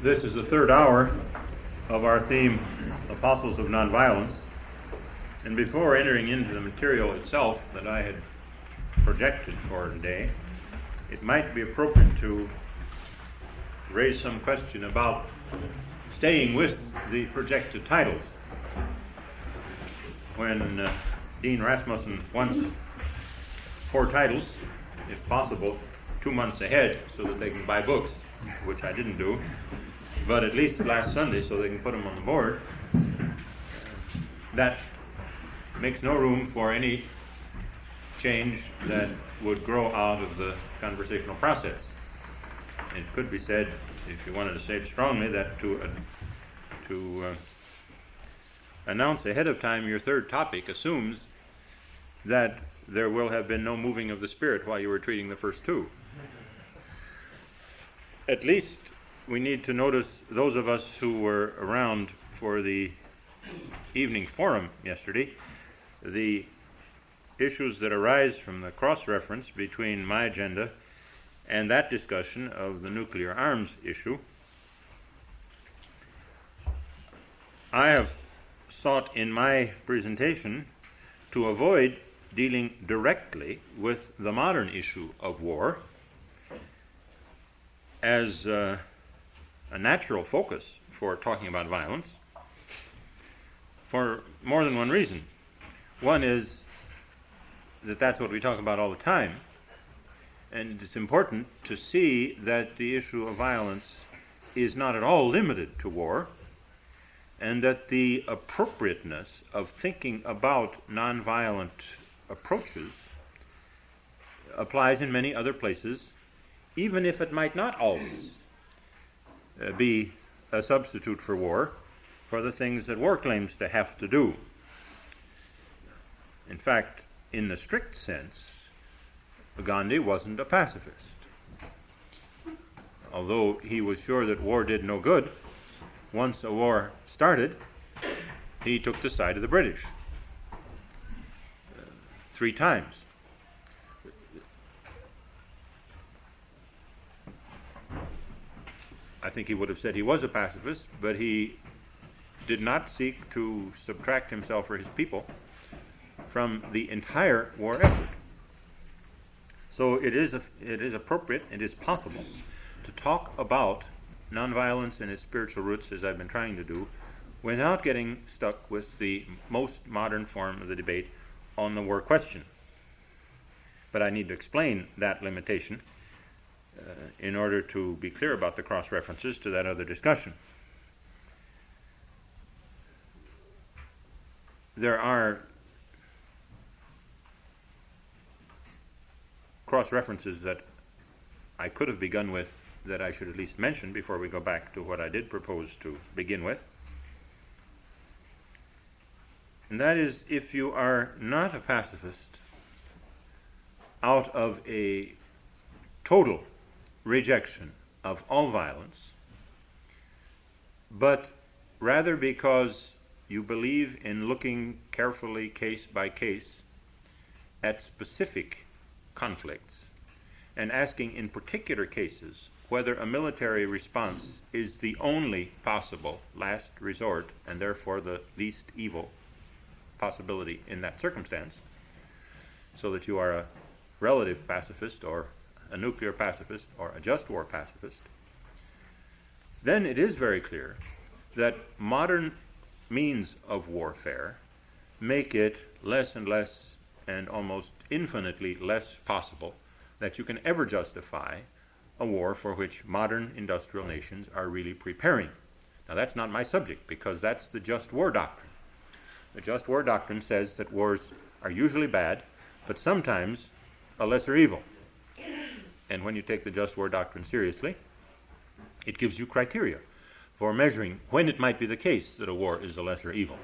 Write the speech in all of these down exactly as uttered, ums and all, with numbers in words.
This is the third hour of our theme, Apostles of Nonviolence. And before entering into the material itself that I had projected for today, it might be appropriate to raise some question about staying with the projected titles. When uh, Dean Rasmussen wants four titles, if possible, two months ahead so that they can buy books, which I didn't do, but at least last Sunday so they can put them on the board, that makes no room for any change that would grow out of the conversational process. It could be said, if you wanted to say it strongly, that to uh, to uh, announce ahead of time your third topic assumes that there will have been no moving of the Spirit while you were treating the first two. At least we need to notice, those of us who were around for the evening forum yesterday, the issues that arise from the cross-reference between my agenda and that discussion of the nuclear arms issue. I have sought in my presentation to avoid dealing directly with the modern issue of war as uh, a natural focus for talking about violence for more than one reason. One is that that's what we talk about all the time, and it's important to see that the issue of violence is not at all limited to war, and that the appropriateness of thinking about nonviolent approaches applies in many other places, even if it might not always uh, be a substitute for war for the things that war claims to have to do. In fact, in the strict sense, Gandhi wasn't a pacifist. Although he was sure that war did no good, once a war started, he took the side of the British uh, three times. I think he would have said he was a pacifist, but he did not seek to subtract himself or his people from the entire war effort. So it is a, it is appropriate, it is possible to talk about nonviolence and its spiritual roots, as I've been trying to do, without getting stuck with the most modern form of the debate on the war question. But I need to explain that limitation uh, in order to be clear about the cross-references to that other discussion. There are cross-references that I could have begun with that I should at least mention before we go back to what I did propose to begin with. And that is, if you are not a pacifist out of a total rejection of all violence, but rather because you believe in looking carefully case by case at specific conflicts and asking in particular cases whether a military response is the only possible last resort and therefore the least evil possibility in that circumstance, so that you are a relative pacifist or a nuclear pacifist or a just war pacifist, then it is very clear that modern means of warfare make it less and less and almost infinitely less possible that you can ever justify a war for which modern industrial nations are really preparing. Now, that's not my subject, because that's the just war doctrine. The just war doctrine says that wars are usually bad, but sometimes a lesser evil. And when you take the just war doctrine seriously, it gives you criteria for measuring when it might be the case that a war is a lesser evil.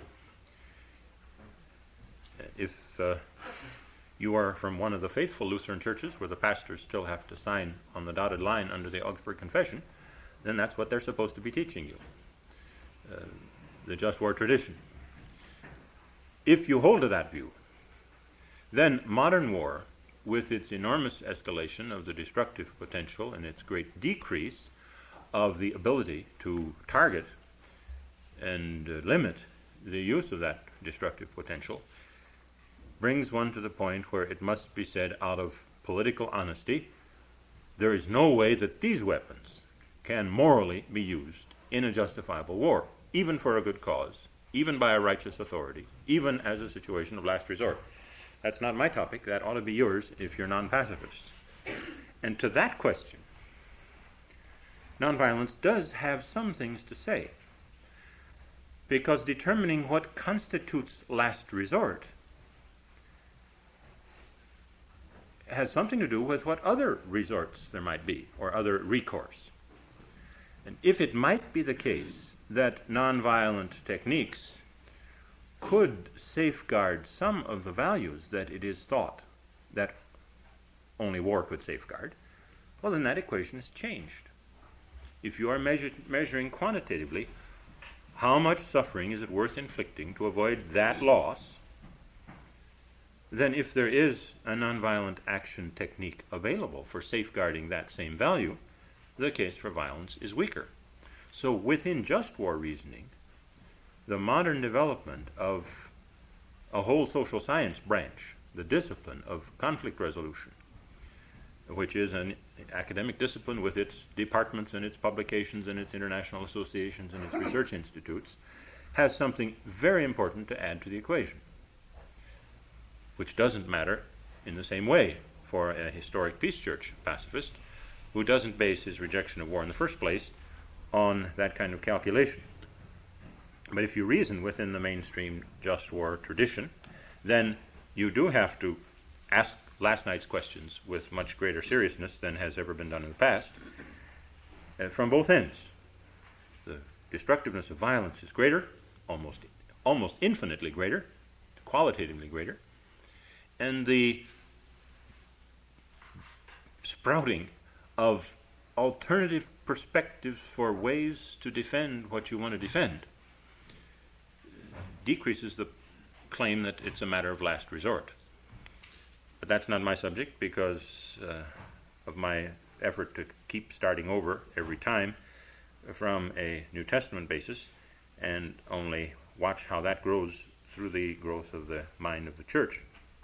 If uh, you are from one of the faithful Lutheran churches where the pastors still have to sign on the dotted line under the Augsburg Confession, then that's what they're supposed to be teaching you, uh, the just war tradition. If you hold to that view, then modern war, with its enormous escalation of the destructive potential and its great decrease of the ability to target and uh, limit the use of that destructive potential brings one to the point where it must be said out of political honesty, there is no way that these weapons can morally be used in a justifiable war, even for a good cause, even by a righteous authority, even as a situation of last resort. That's not my topic. That ought to be yours if you're non-pacifists. And to that question, nonviolence does have some things to say, because determining what constitutes last resort has something to do with what other resorts there might be, or other recourse. And if it might be the case that nonviolent techniques could safeguard some of the values that it is thought that only war could safeguard, well, then that equation is changed. If you are measure, measuring quantitatively how much suffering is it worth inflicting to avoid that loss, then if there is a nonviolent action technique available for safeguarding that same value, the case for violence is weaker. So within just war reasoning, the modern development of a whole social science branch, the discipline of conflict resolution, which is an academic discipline with its departments and its publications and its international associations and its research institutes, has something very important to add to the equation, which doesn't matter in the same way for a historic peace church pacifist who doesn't base his rejection of war in the first place on that kind of calculation. But if you reason within the mainstream just war tradition, then you do have to ask last night's questions with much greater seriousness than has ever been done in the past, uh, from both ends. The destructiveness of violence is greater, almost, almost infinitely greater, qualitatively greater, and the sprouting of alternative perspectives for ways to defend what you want to defend decreases the claim that it's a matter of last resort. But that's not my subject because uh, of my effort to keep starting over every time from a New Testament basis and only watch how that grows through the growth of the mind of the church.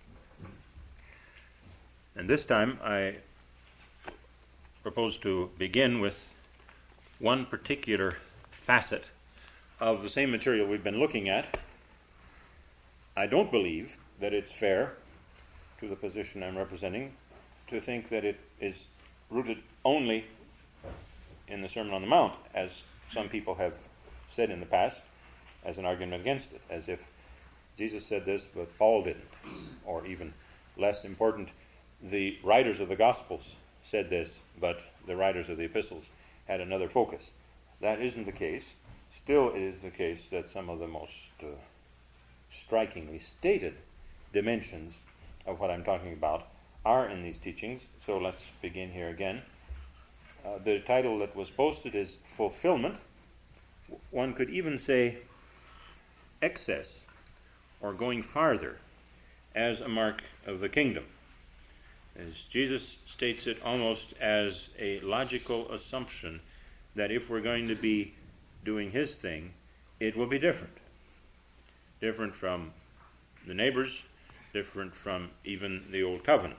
And this time I propose to begin with one particular facet of the same material we've been looking at. I don't believe that it's fair to the position I'm representing to think that it is rooted only in the Sermon on the Mount, as some people have said in the past, as an argument against it, as if Jesus said this, but Paul didn't. Or even less important, the writers of the Gospels said this, but the writers of the epistles had another focus. That isn't the case. Still, it is the case that some of the most uh, strikingly stated dimensions of what I'm talking about are in these teachings. So let's begin here again. Uh, the title that was posted is Fulfillment. One could even say excess, or going farther, as a mark of the kingdom. As Jesus states it almost as a logical assumption that if we're going to be doing his thing, it will be different. Different from the neighbors, different from even the Old Covenant.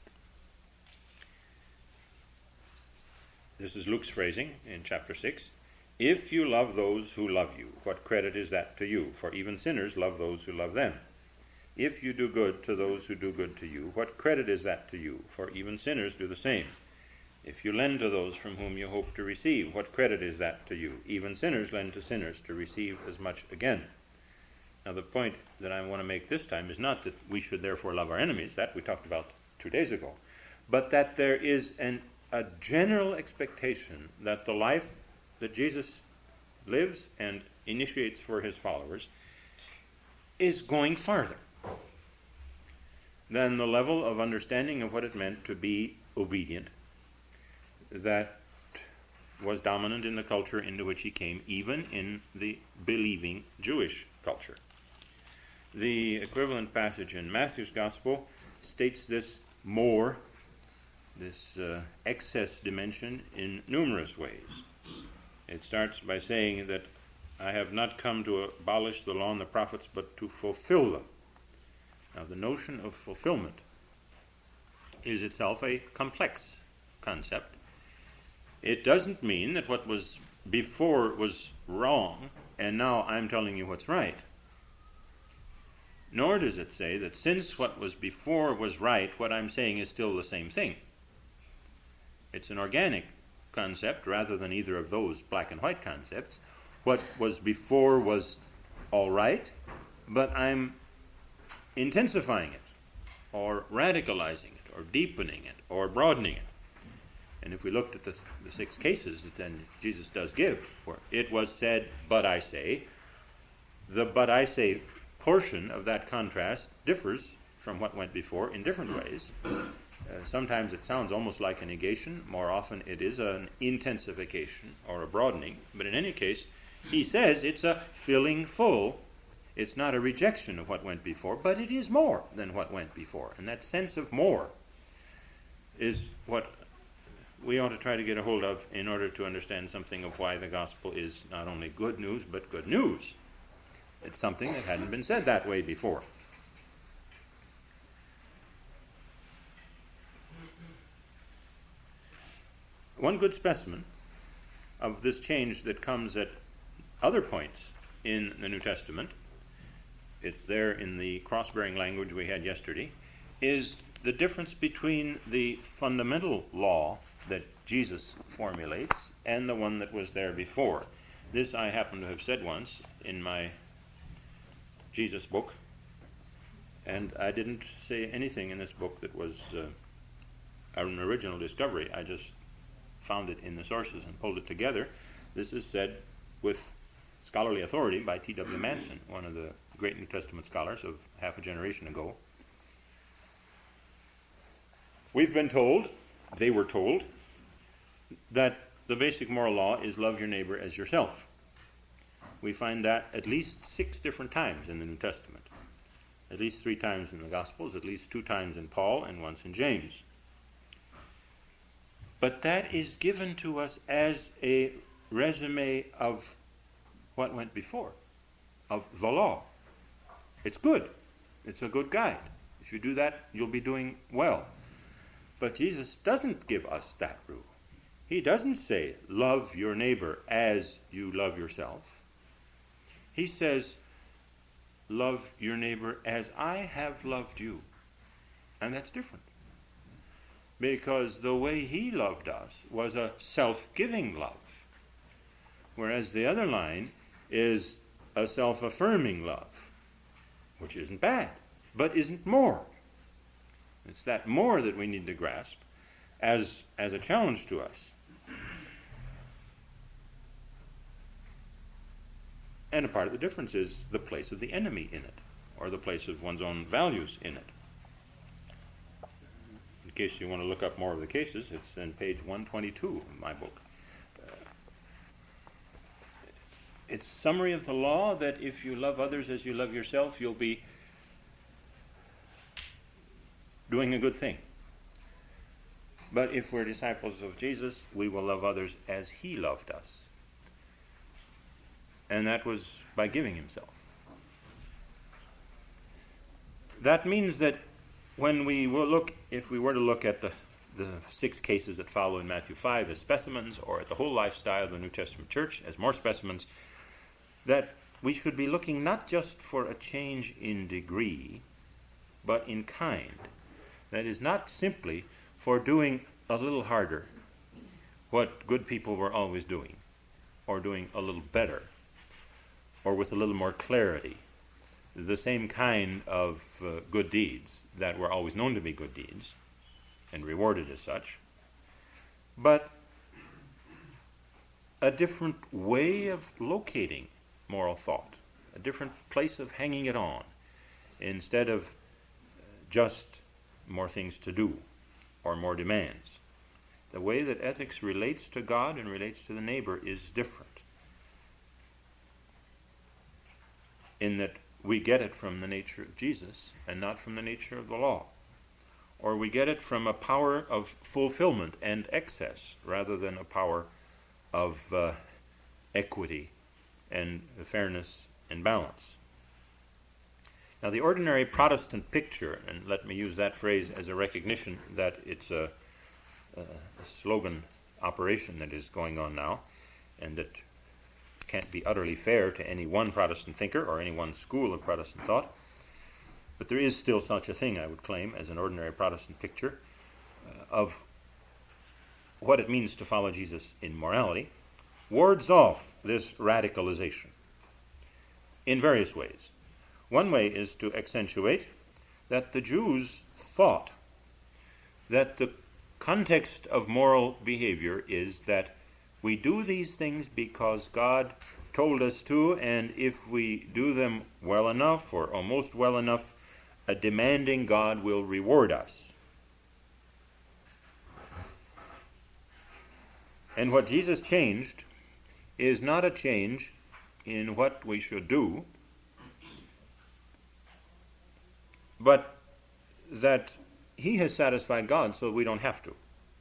This is Luke's phrasing in chapter six. If you love those who love you, what credit is that to you? For even sinners love those who love them. If you do good to those who do good to you, what credit is that to you? For even sinners do the same. If you lend to those from whom you hope to receive, what credit is that to you? Even sinners lend to sinners to receive as much again. Now, the point that I want to make this time is not that we should therefore love our enemies, that we talked about two days ago, but that there is an, a general expectation that the life that Jesus lives and initiates for his followers is going farther than the level of understanding of what it meant to be obedient that was dominant in the culture into which he came, even in the believing Jewish culture. The equivalent passage in Matthew's Gospel states this more, this uh, excess dimension, in numerous ways. It starts by saying that I have not come to abolish the law and the prophets, but to fulfill them. Now, the notion of fulfillment is itself a complex concept. It doesn't mean that what was before was wrong, and now I'm telling you what's right. Nor does it say that since what was before was right, what I'm saying is still the same thing. It's an organic concept rather than either of those black and white concepts. What was before was all right, but I'm intensifying it, or radicalizing it, or deepening it, or broadening it. And if we looked at the, the six cases that then Jesus does give, for it was said, but I say, the but I say portion of that contrast differs from what went before in different ways. Uh, sometimes it sounds almost like a negation. More often it is an intensification or a broadening. But in any case, he says it's a filling full. It's not a rejection of what went before, but it is more than what went before. And that sense of more is what we ought to try to get a hold of in order to understand something of why the gospel is not only good news, but good news. It's something that hadn't been said that way before. One good specimen of this change that comes at other points in the New Testament, it's there in the cross-bearing language we had yesterday, is the difference between the fundamental law that Jesus formulates and the one that was there before. This I happen to have said once in my Jesus book, and I didn't say anything in this book that was uh, an original discovery. I just found it in the sources and pulled it together. This is said with scholarly authority by T W Manson, one of the great New Testament scholars of half a generation ago. We've been told, they were told, that the basic moral law is love your neighbor as yourself. We find that at least six different times in the New Testament. At least three times in the Gospels, at least two times in Paul, and once in James. But that is given to us as a resume of what went before, of the law. It's good. It's a good guide. If you do that, you'll be doing well. But Jesus doesn't give us that rule. He doesn't say, love your neighbor as you love yourself. He says, love your neighbor as I have loved you. And that's different. Because the way he loved us was a self-giving love. Whereas the other line is a self-affirming love, which isn't bad, but isn't more. It's that more that we need to grasp as, as a challenge to us. And a part of the difference is the place of the enemy in it, or the place of one's own values in it. In case you want to look up more of the cases, it's on page one twenty-two of my book. Uh, it's a summary of the law that if you love others as you love yourself, you'll be doing a good thing. But if we're disciples of Jesus, we will love others as he loved us. And that was by giving himself. That means that when we will look, if we were to look at the, the six cases that follow in Matthew five as specimens, or at the whole lifestyle of the New Testament church as more specimens, that we should be looking not just for a change in degree, but in kind. That is, not simply for doing a little harder what good people were always doing, or doing a little better, or with a little more clarity, the same kind of uh, good deeds that were always known to be good deeds and rewarded as such, but a different way of locating moral thought, a different place of hanging it on, instead of just more things to do or more demands. The way that ethics relates to God and relates to the neighbor is different, in that we get it from the nature of Jesus and not from the nature of the law. Or we get it from a power of fulfillment and excess rather than a power of uh, equity and fairness and balance. Now, the ordinary Protestant picture, and let me use that phrase as a recognition that it's a, a slogan operation that is going on now, and that can't be utterly fair to any one Protestant thinker or any one school of Protestant thought, but there is still such a thing, I would claim, as an ordinary Protestant picture uh, of what it means to follow Jesus in morality, wards off this radicalization in various ways. One way is to accentuate that the Jews thought that the context of moral behavior is that we do these things because God told us to, and if we do them well enough or almost well enough, a demanding God will reward us. And what Jesus changed is not a change in what we should do, but that he has satisfied God so we don't have to.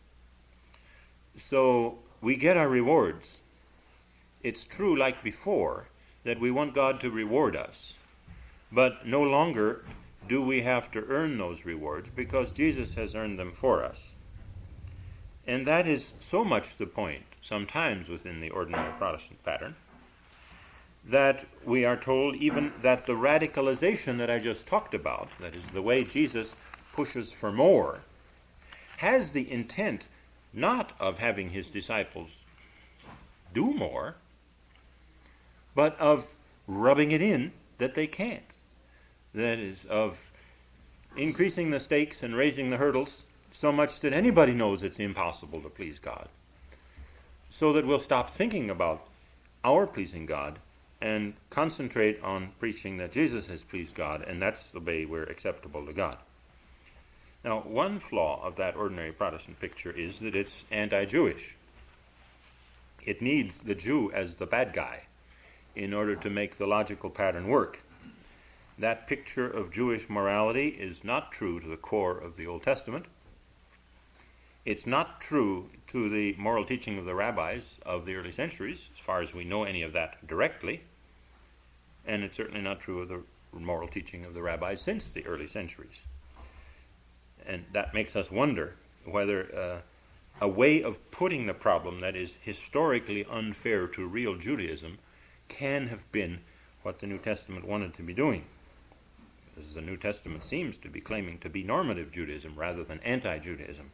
So we get our rewards. It's true, like before, that we want God to reward us, but no longer do we have to earn those rewards because Jesus has earned them for us. And that is so much the point, sometimes within the ordinary Protestant pattern, that we are told even that the radicalization that I just talked about, that is the way Jesus pushes for more, has the intent not of having his disciples do more, but of rubbing it in that they can't. That is, of increasing the stakes and raising the hurdles so much that anybody knows it's impossible to please God, so that we'll stop thinking about our pleasing God and concentrate on preaching that Jesus has pleased God, and that's the way we're acceptable to God. Now, one flaw of that ordinary Protestant picture is that it's anti-Jewish. It needs the Jew as the bad guy in order to make the logical pattern work. That picture of Jewish morality is not true to the core of the Old Testament. It's not true to the moral teaching of the rabbis of the early centuries, as far as we know any of that directly. And it's certainly not true of the moral teaching of the rabbis since the early centuries. And that makes us wonder whether uh, a way of putting the problem that is historically unfair to real Judaism can have been what the New Testament wanted to be doing. Because the New Testament seems to be claiming to be normative Judaism rather than anti-Judaism.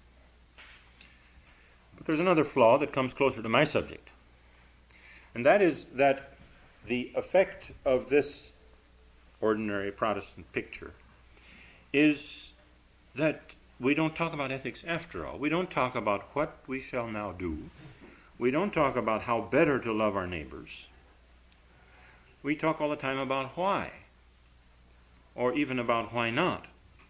But there's another flaw that comes closer to my subject. And that is that the effect of this ordinary Protestant picture is that we don't talk about ethics after all. We don't talk about what we shall now do. We don't talk about how better to love our neighbors. We talk all the time about why, or even about why not.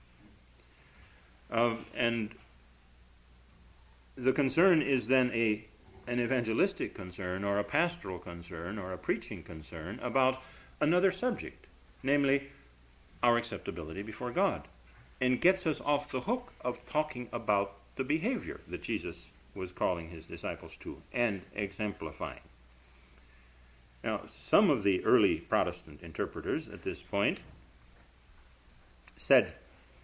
Uh, and the concern is then a an evangelistic concern or a pastoral concern or a preaching concern about another subject, namely our acceptability before God, and gets us off the hook of talking about the behavior that Jesus was calling his disciples to and exemplifying. Now, some of the early Protestant interpreters at this point said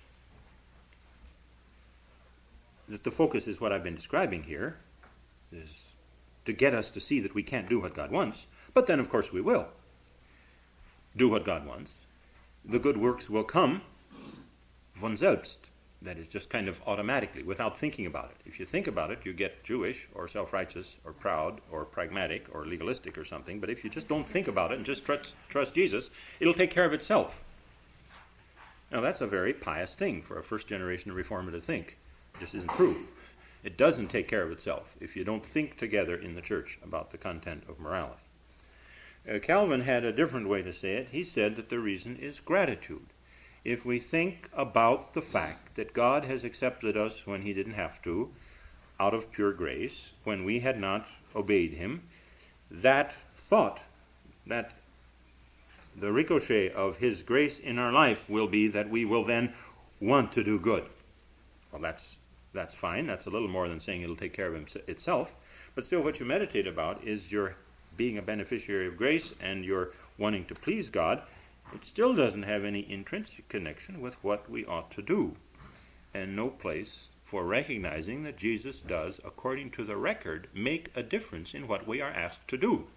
that the focus is what I've been describing here, is to get us to see that we can't do what God wants, but then of course we will do what God wants. The good works will come von selbst, that is just kind of automatically, without thinking about it. If you think about it, you get Jewish or self-righteous or proud or pragmatic or legalistic or something, but if you just don't think about it and just trust, trust Jesus, it'll take care of itself. Now that's a very pious thing for a first-generation reformer to think. It just isn't true. It doesn't take care of itself if you don't think together in the church about the content of morality. Uh, Calvin had a different way to say it. He said that the reason is gratitude. If we think about the fact that God has accepted us when he didn't have to, out of pure grace, when we had not obeyed him, that thought, that the ricochet of his grace in our life will be that we will then want to do good. Well, that's that's fine. That's a little more than saying it'll take care of itself. But still, what you meditate about is your being a beneficiary of grace and your wanting to please God, it still doesn't have any intrinsic connection with what we ought to do, and no place for recognizing that Jesus does, according to the record, make a difference in what we are asked to do.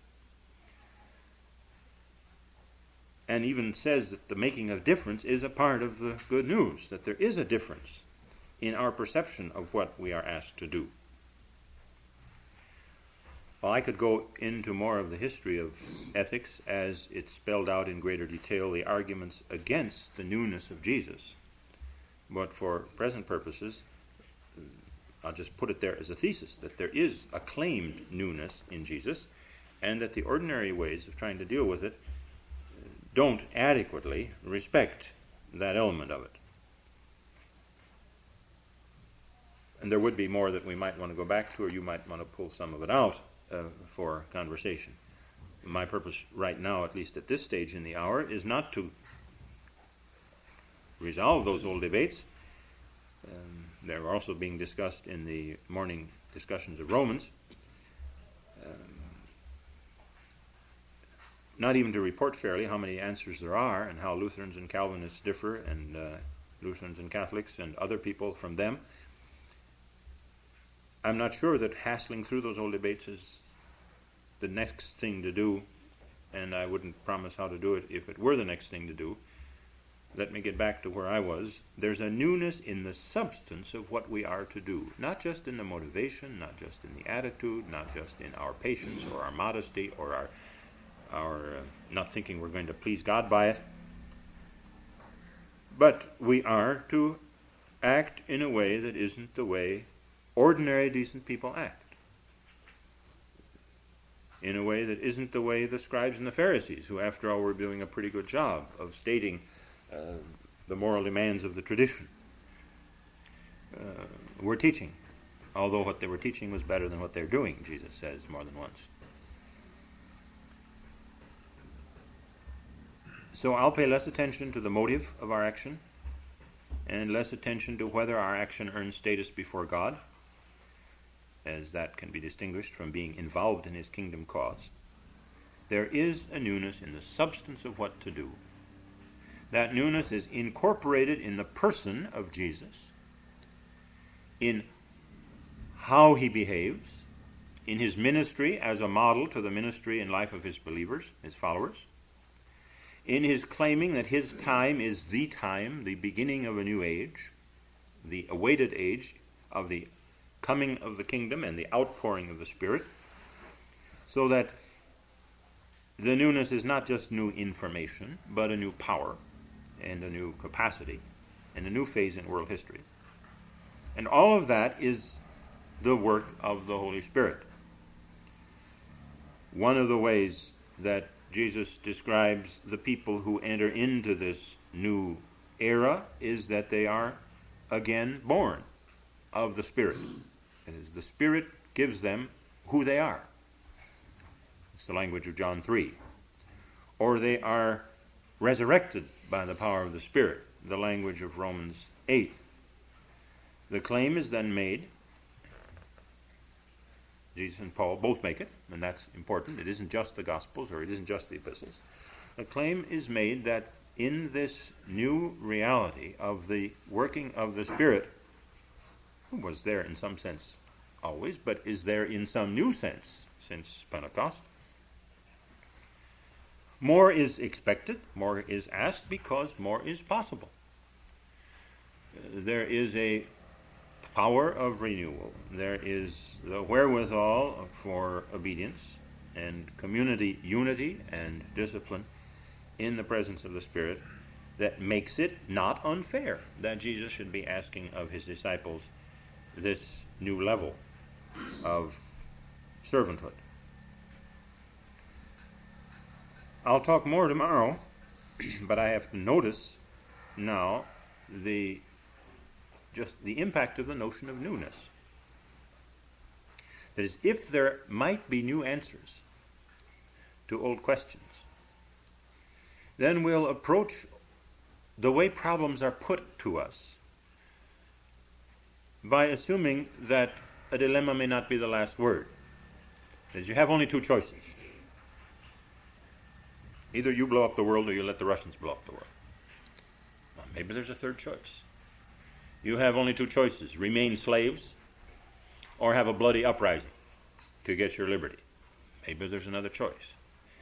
And even says that the making of difference is a part of the good news, that there is a difference in our perception of what we are asked to do. Well, I could go into more of the history of ethics as it's spelled out in greater detail, the arguments against the newness of Jesus. But for present purposes, I'll just put it there as a thesis, that there is a claimed newness in Jesus, and that the ordinary ways of trying to deal with it don't adequately respect that element of it. And there would be more that we might want to go back to, or you might want to pull some of it out uh, for conversation. My purpose right now, at least at this stage in the hour, is not to resolve those old debates. Um, they're also being discussed in the morning discussions of Romans. Um, not even to report fairly how many answers there are and how Lutherans and Calvinists differ, and uh, Lutherans and Catholics and other people from them. I'm not sure that hassling through those old debates is the next thing to do, and I wouldn't promise how to do it if it were the next thing to do. Let me get back to where I was. There's a newness in the substance of what we are to do, not just in the motivation, not just in the attitude, not just in our patience or our modesty or our, our uh, not thinking we're going to please God by it. But we are to act in a way that isn't the way ordinary decent people act, in a way that isn't the way the scribes and the Pharisees, who after all were doing a pretty good job of stating uh, the moral demands of the tradition, uh, were teaching, although what they were teaching was better than what they're doing, Jesus says more than once. So I'll pay less attention to the motive of our action and less attention to whether our action earns status before God, as that can be distinguished from being involved in his kingdom cause. There is a newness in the substance of what to do. That newness is incorporated in the person of Jesus, in how he behaves, in his ministry as a model to the ministry and life of his believers, his followers, in his claiming that his time is the time, the beginning of a new age, the awaited age of the coming of the kingdom and the outpouring of the Spirit, so that the newness is not just new information, but a new power and a new capacity and a new phase in world history. And all of that is the work of the Holy Spirit. One of the ways that Jesus describes the people who enter into this new era is that they are again born of the Spirit. That is, the Spirit gives them who they are. It's the language of John three. Or they are resurrected by the power of the Spirit, the language of Romans eight. The claim is then made, Jesus and Paul both make it, and that's important. It isn't just the Gospels, or it isn't just the epistles. The claim is made that in this new reality of the working of the Spirit, who was there in some sense always, but is there in some new sense since Pentecost, more is expected, more is asked, because more is possible. There is a power of renewal. There is the wherewithal for obedience and community unity and discipline in the presence of the Spirit that makes it not unfair that Jesus should be asking of his disciples this new level of servanthood. I'll talk more tomorrow, but I have to notice now the just the impact of the notion of newness. That is, if there might be new answers to old questions, then we'll approach the way problems are put to us by assuming that a dilemma may not be the last word. is you have only two choices. Either you blow up the world or you let the Russians blow up the world. Well, maybe there's a third choice. You have only two choices: remain slaves or have a bloody uprising to get your liberty. Maybe there's another choice.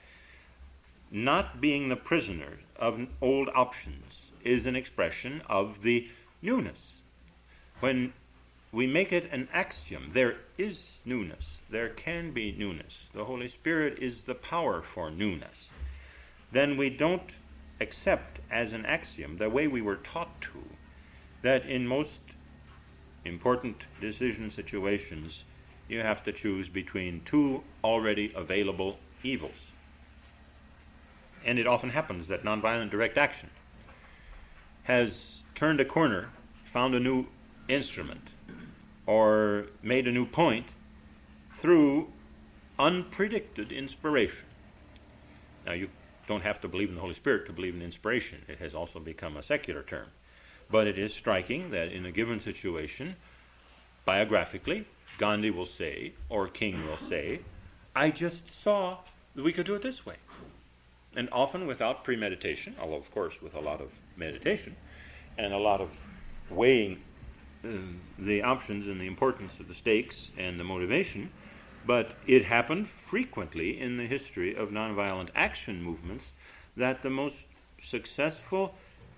Not being the prisoner of old options is an expression of the newness. When we make it an axiom, there is newness, there can be newness, the Holy Spirit is the power for newness, then we don't accept as an axiom the way we were taught to, that in most important decision situations you have to choose between two already available evils. And it often happens that nonviolent direct action has turned a corner, found a new instrument, or made a new point through unpredicted inspiration. Now, you don't have to believe in the Holy Spirit to believe in inspiration. It has also become a secular term. But it is striking that in a given situation, biographically, Gandhi will say, or King will say, I just saw that we could do it this way. And often without premeditation, although of course with a lot of meditation and a lot of weighing uh, the options and the importance of the stakes and the motivation, but it happened frequently in the history of nonviolent action movements that the most successful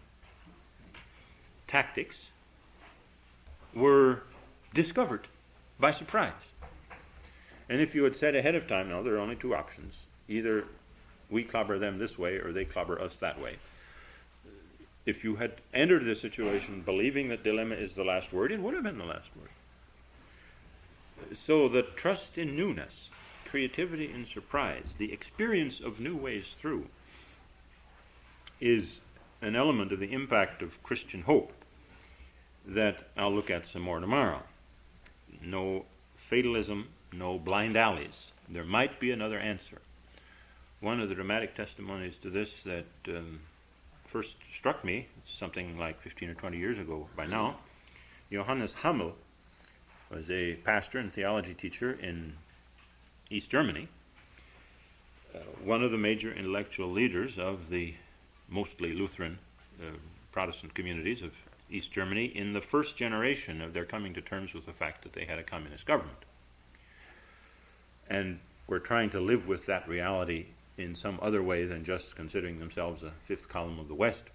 tactics were discovered by surprise. And if you had said ahead of time, no, there are only two options. Either we clobber them this way or they clobber us that way. If you had entered this situation believing that dilemma is the last word, it would have been the last word. So the trust in newness, creativity in surprise, the experience of new ways through is an element of the impact of Christian hope that I'll look at some more tomorrow. No fatalism, no blind alleys. There might be another answer. One of the dramatic testimonies to this that um, first struck me, something like fifteen or twenty years ago by now, Johannes Hammel was a pastor and theology teacher in East Germany, uh, one of the major intellectual leaders of the mostly Lutheran uh, Protestant communities of East Germany in the first generation of their coming to terms with the fact that they had a communist government. And were trying to live with that reality in some other way than just considering themselves a fifth column of the West,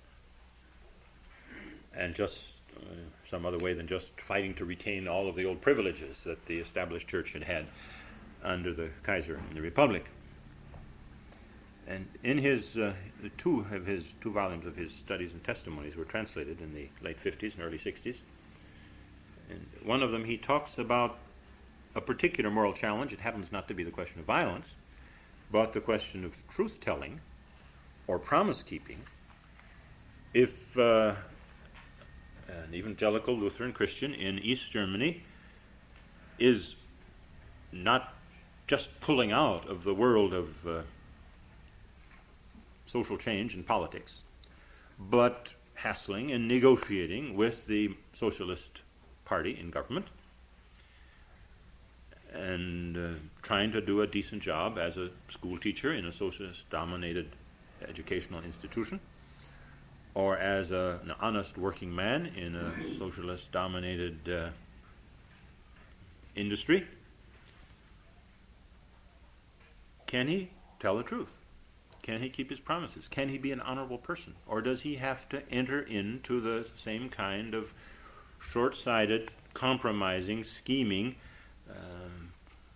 and just uh, some other way than just fighting to retain all of the old privileges that the established church had had under the Kaiser and the Republic. And in his uh, two of his two volumes of his studies and testimonies were translated in the late fifties and early sixties. And one of them he talks about a particular moral challenge. It happens not to be the question of violence, but the question of truth-telling or promise-keeping. If uh, an evangelical Lutheran Christian in East Germany is not just pulling out of the world of uh, social change and politics, but hassling and negotiating with the Socialist Party in government, and uh, trying to do a decent job as a school teacher in a socialist-dominated educational institution, or as a, an honest working man in a socialist-dominated uh, industry, can he tell the truth? Can he keep his promises? Can he be an honorable person? Or does he have to enter into the same kind of short-sighted, compromising, scheming, um,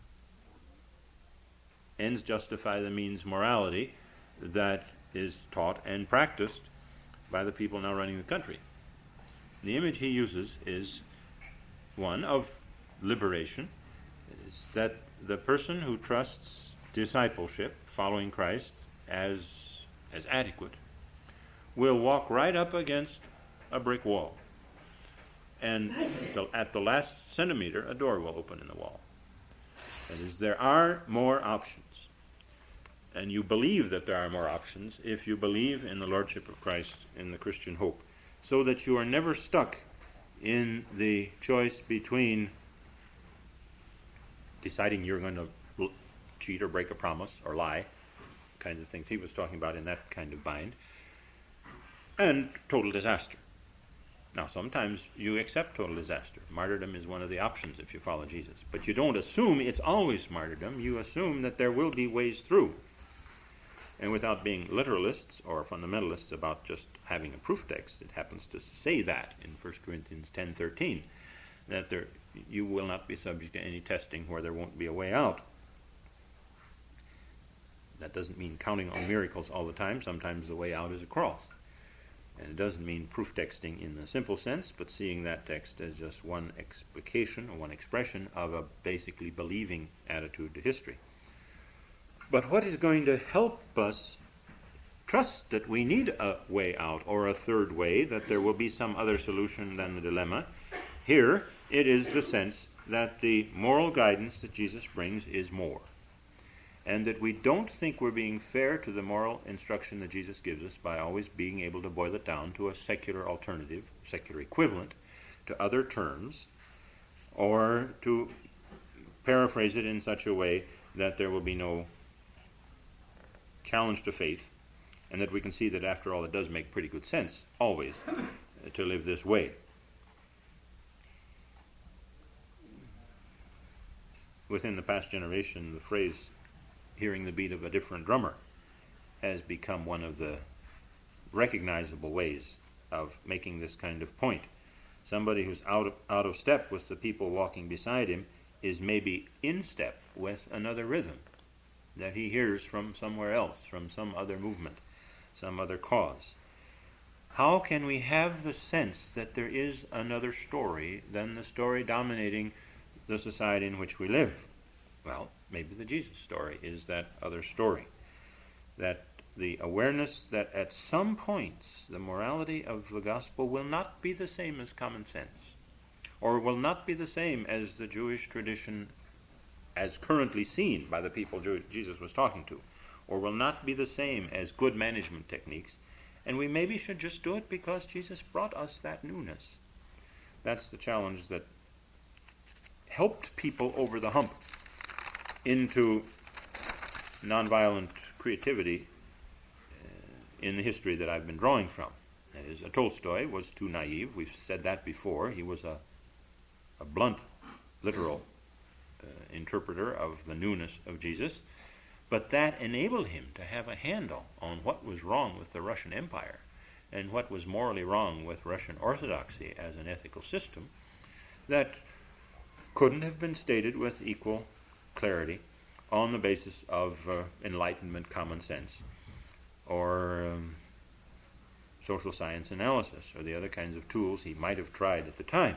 ends justify the means morality that is taught and practiced by the people now running the country? The image he uses is one of liberation. It is that the person who trusts discipleship, following Christ, as as adequate, will walk right up against a brick wall. And the, at the last centimeter, a door will open in the wall. That is, there are more options. And you believe that there are more options if you believe in the Lordship of Christ, in the Christian hope, so that you are never stuck in the choice between deciding you're going to cheat or break a promise or lie, kinds of things he was talking about in that kind of bind, and total disaster. Now, sometimes you accept total disaster. Martyrdom is one of the options if you follow Jesus. But you don't assume it's always martyrdom. You assume that there will be ways through. And without being literalists or fundamentalists about just having a proof text, it happens to say that in First Corinthians ten thirteen, that there, you will not be subject to any testing where there won't be a way out. That doesn't mean counting on miracles all the time. Sometimes the way out is a cross. And it doesn't mean proof texting in the simple sense, but seeing that text as just one explication or one expression of a basically believing attitude to history. But what is going to help us trust that we need a way out or a third way, that there will be some other solution than the dilemma? Here, it is the sense that the moral guidance that Jesus brings is more. And that we don't think we're being fair to the moral instruction that Jesus gives us by always being able to boil it down to a secular alternative, secular equivalent to other terms, or to paraphrase it in such a way that there will be no challenge to faith, and that we can see that after all it does make pretty good sense always to live this way. Within the past generation, the phrase hearing the beat of a different drummer has become one of the recognizable ways of making this kind of point. Somebody who's out of, out of step with the people walking beside him is maybe in step with another rhythm that he hears from somewhere else, from some other movement, some other cause. How can we have the sense that there is another story than the story dominating the society in which we live? Well, maybe the Jesus story is that other story. That the awareness that at some points the morality of the gospel will not be the same as common sense, or will not be the same as the Jewish tradition as currently seen by the people Jesus was talking to, or will not be the same as good management techniques, and we maybe should just do it because Jesus brought us that newness. That's the challenge that helped people over the hump into nonviolent creativity uh, in the history that I've been drawing from. That is, Tolstoy was too naive. We've said that before. He was a, a blunt, literal uh, interpreter of the newness of Jesus. But that enabled him to have a handle on what was wrong with the Russian Empire and what was morally wrong with Russian Orthodoxy as an ethical system that couldn't have been stated with equal clarity on the basis of uh, Enlightenment common sense or um, social science analysis or the other kinds of tools he might have tried at the time.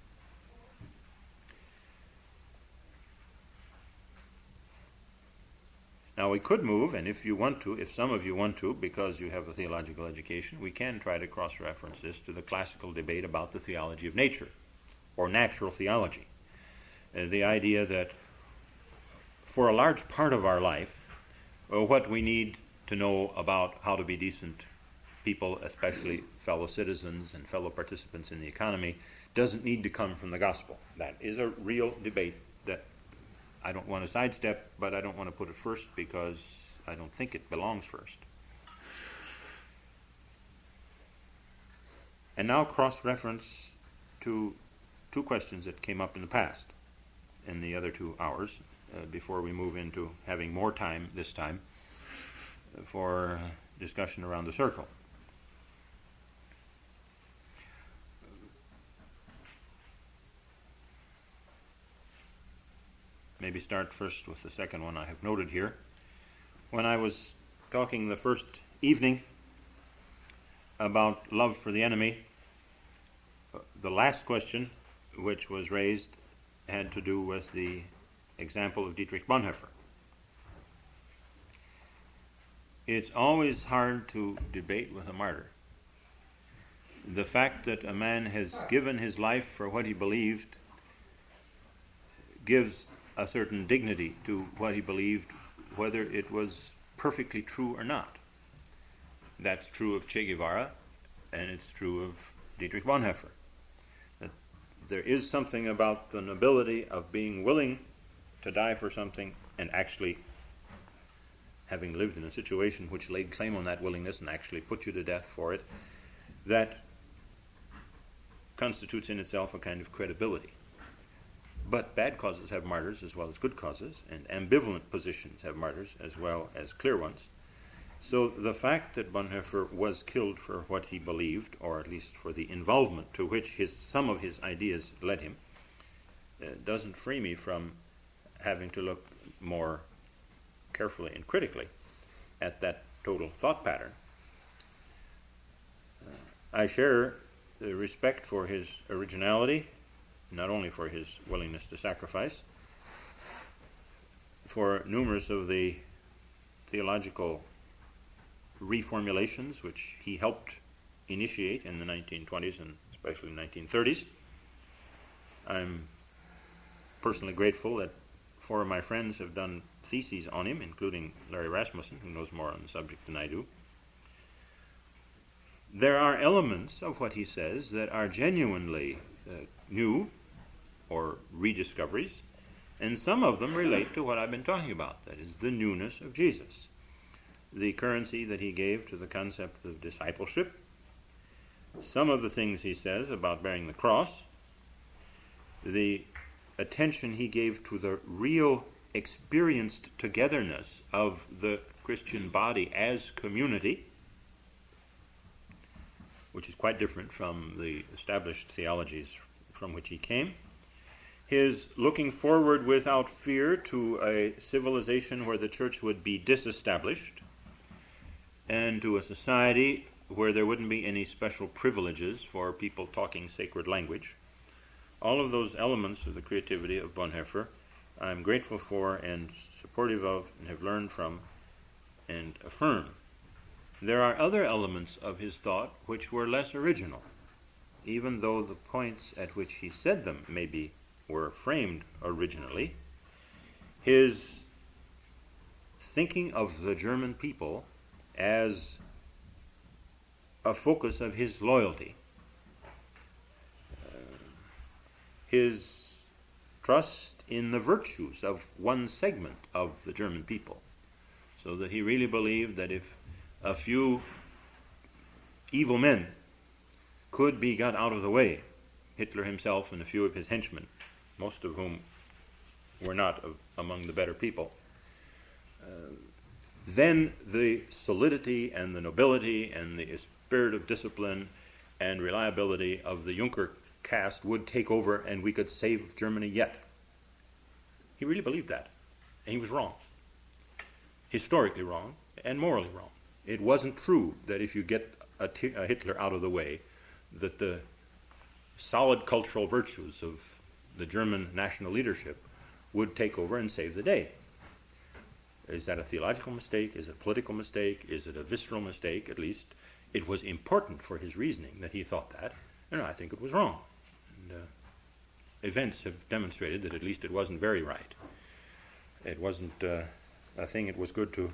Now we could move, and if you want to, if some of you want to, because you have a theological education, we can try to cross-reference this to the classical debate about the theology of nature, or natural theology. Uh, the idea that for a large part of our life, uh, what we need to know about how to be decent people, especially fellow citizens and fellow participants in the economy, doesn't need to come from the gospel. That is a real debate that I don't want to sidestep, but I don't want to put it first because I don't think it belongs first. And now cross-reference to two questions that came up in the past in the other two hours uh, before we move into having more time this time for discussion around the circle. Maybe start first with the second one I have noted here. When I was talking the first evening about love for the enemy, the last question which was raised had to do with the example of Dietrich Bonhoeffer. It's always hard to debate with a martyr. The fact that a man has given his life for what he believed gives a certain dignity to what he believed, whether it was perfectly true or not. That's true of Che Guevara, and it's true of Dietrich Bonhoeffer. That there is something about the nobility of being willing to die for something and actually having lived in a situation which laid claim on that willingness and actually put you to death for it, that constitutes in itself a kind of credibility. But bad causes have martyrs as well as good causes, and ambivalent positions have martyrs as well as clear ones. So the fact that Bonhoeffer was killed for what he believed, or at least for the involvement to which his, some of his ideas led him, uh, doesn't free me from having to look more carefully and critically at that total thought pattern. Uh, I share the respect for his originality, not only for his willingness to sacrifice, for numerous of the theological reformulations which he helped initiate in the nineteen twenties and especially nineteen thirties. I'm personally grateful that four of my friends have done theses on him, including Larry Rasmussen, who knows more on the subject than I do. There are elements of what he says that are genuinely uh, new or rediscoveries, and some of them relate to what I've been talking about, that is the newness of Jesus, the currency that he gave to the concept of discipleship, some of the things he says about bearing the cross, the attention he gave to the real experienced togetherness of the Christian body as community, which is quite different from the established theologies from which he came. His looking forward without fear to a civilization where the church would be disestablished and to a society where there wouldn't be any special privileges for people talking sacred language. All of those elements of the creativity of Bonhoeffer I'm grateful for and supportive of and have learned from and affirm. There are other elements of his thought which were less original, even though the points at which he said them maybe were framed originally. His thinking of the German people as a focus of his loyalty, uh, his trust in the virtues of one segment of the German people, so that he really believed that if a few evil men could be got out of the way, Hitler himself and a few of his henchmen, most of whom were not of, among the better people, uh, then the solidity and the nobility and the spirit of discipline and reliability of the Juncker caste would take over and we could save Germany yet. He really believed that, and he was wrong. Historically wrong and morally wrong. It wasn't true that if you get a, t- a Hitler out of the way, that the solid cultural virtues of the German national leadership would take over and save the day. Is that a theological mistake? Is it a political mistake? Is it a visceral mistake? At least it was important for his reasoning that he thought that, and I think it was wrong. And, uh, events have demonstrated that at least it wasn't very right. It wasn't uh, a thing it was good to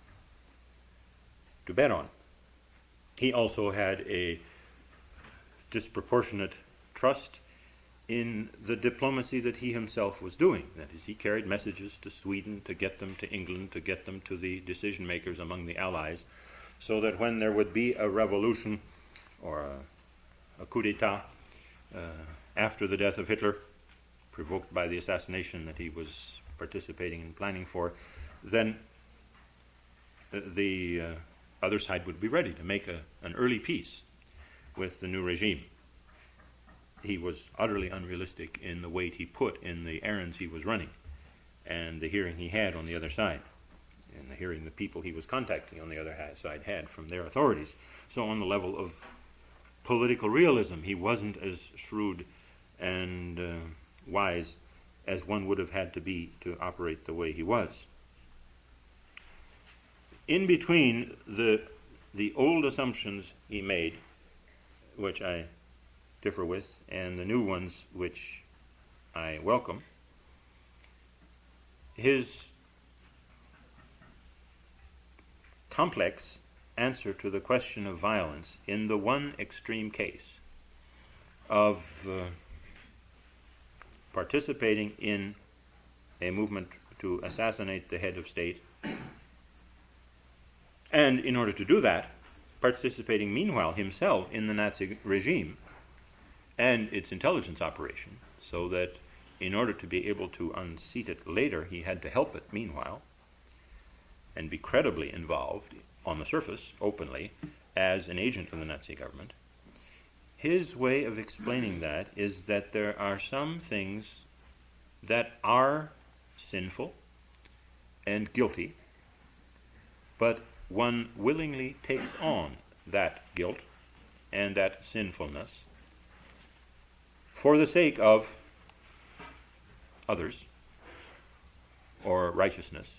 to bet on. He also had a disproportionate trust in the diplomacy that he himself was doing. That is, he carried messages to Sweden to get them to England, to get them to the decision makers among the Allies, so that when there would be a revolution or a, a coup d'etat uh, after the death of Hitler, provoked by the assassination that he was participating in planning for, then the, the uh, other side would be ready to make a, an early peace with the new regime. He was utterly unrealistic in the weight he put in the errands he was running and the hearing he had on the other side and the hearing the people he was contacting on the other side had from their authorities. So on the level of political realism, he wasn't as shrewd and uh, wise as one would have had to be to operate the way he was. In between the the old assumptions he made, which I differ with, and the new ones which I welcome, his complex answer to the question of violence in the one extreme case of uh, participating in a movement to assassinate the head of state And in order to do that, participating meanwhile himself in the Nazi regime and its intelligence operation, so that in order to be able to unseat it later, he had to help it meanwhile and be credibly involved on the surface, openly, as an agent of the Nazi government. His way of explaining that is that there are some things that are sinful and guilty, but one willingly takes on that guilt and that sinfulness for the sake of others or righteousness.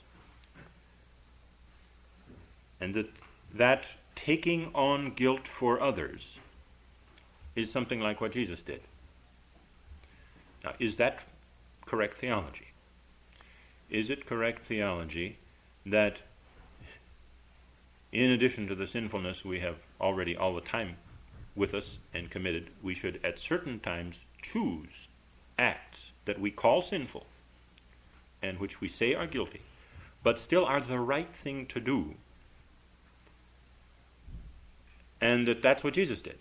And that that taking on guilt for others is something like what Jesus did. Now, is that correct theology? Is it correct theology that in addition to the sinfulness we have already all the time with us and committed, we should at certain times choose acts that we call sinful and which we say are guilty, but still are the right thing to do, and that that's what Jesus did?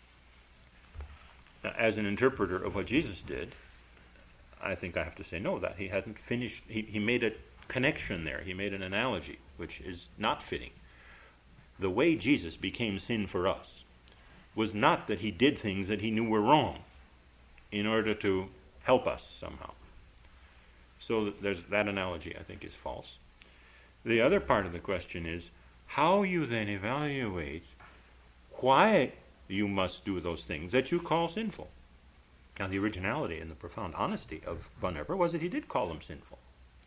Now, as an interpreter of what Jesus did, I think I have to say no, that he hadn't finished. He, he made a connection there. He made an analogy which is not fitting. The way Jesus became sin for us was not that he did things that he knew were wrong in order to help us somehow. So there's that analogy, I think, is false. The other part of the question is how you then evaluate why you must do those things that you call sinful. Now, the originality and the profound honesty of Bonhoeffer was that he did call them sinful.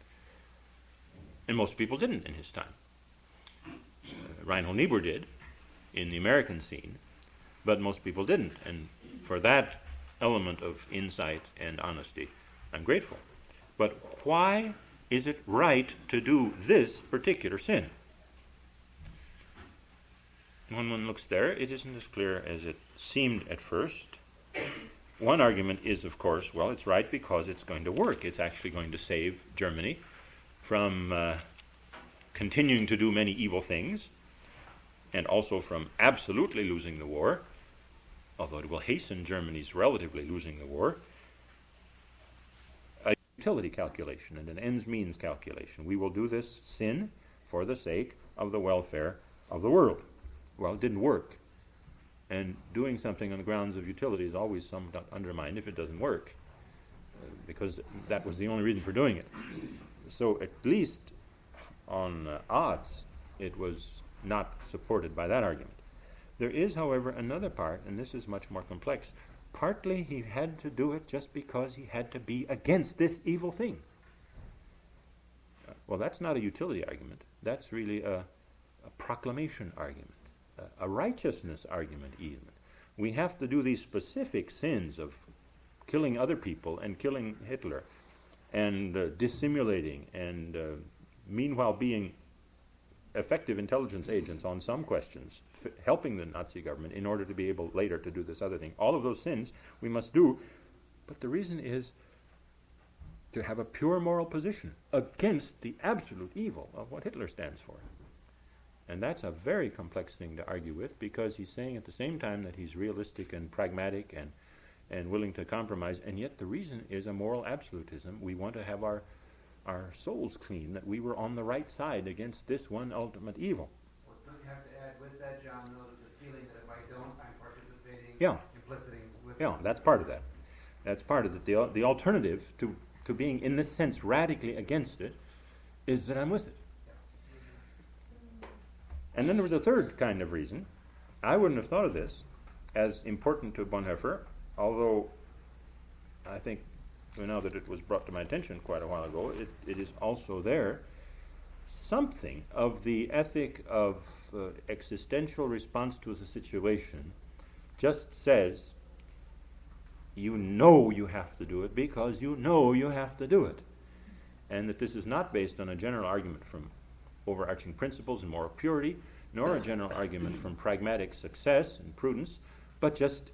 And most people didn't in his time. Uh, Reinhold Niebuhr did in the American scene, but most people didn't. And for that element of insight and honesty, I'm grateful. But why is it right to do this particular sin? When one looks there, it isn't as clear as it seemed at first. One argument is, of course, well, it's right because it's going to work. It's actually going to save Germany from uh, continuing to do many evil things, and also from absolutely losing the war, although it will hasten Germany's relatively losing the war. A utility calculation and an ends-means calculation. We will do this sin for the sake of the welfare of the world. Well, it didn't work. And doing something on the grounds of utility is always somewhat undermined if it doesn't work, uh, because that was the only reason for doing it. So at least on uh, odds, it was not supported by that argument. There is, however, another part, and this is much more complex. Partly he had to do it just because he had to be against this evil thing. Uh, well, that's not a utility argument. That's really a, a proclamation argument. A righteousness argument even. We have to do these specific sins of killing other people and killing Hitler and uh, dissimulating and uh, meanwhile being effective intelligence agents on some questions, f- helping the Nazi government in order to be able later to do this other thing. All of those sins we must do, but the reason is to have a pure moral position against the absolute evil of what Hitler stands for. And that's a very complex thing to argue with, because he's saying at the same time that he's realistic and pragmatic and, and willing to compromise, and yet the reason is a moral absolutism. We want to have our, our souls clean, that we were on the right side against this one ultimate evil. Well, don't you have to add with that, John, though, the feeling that if I don't, I'm participating yeah. implicitly with Yeah, that's part of that. That's part of it. The, the alternative to, to being, in this sense, radically against it is that I'm with it. And then there was a third kind of reason. I wouldn't have thought of this as important to Bonhoeffer, although I think now that it was brought to my attention quite a while ago, it, it is also there. Something of the ethic of uh, existential response to the situation just says, you know you have to do it because you know you have to do it. And that this is not based on a general argument from overarching principles and moral purity, nor a general argument from pragmatic success and prudence, but just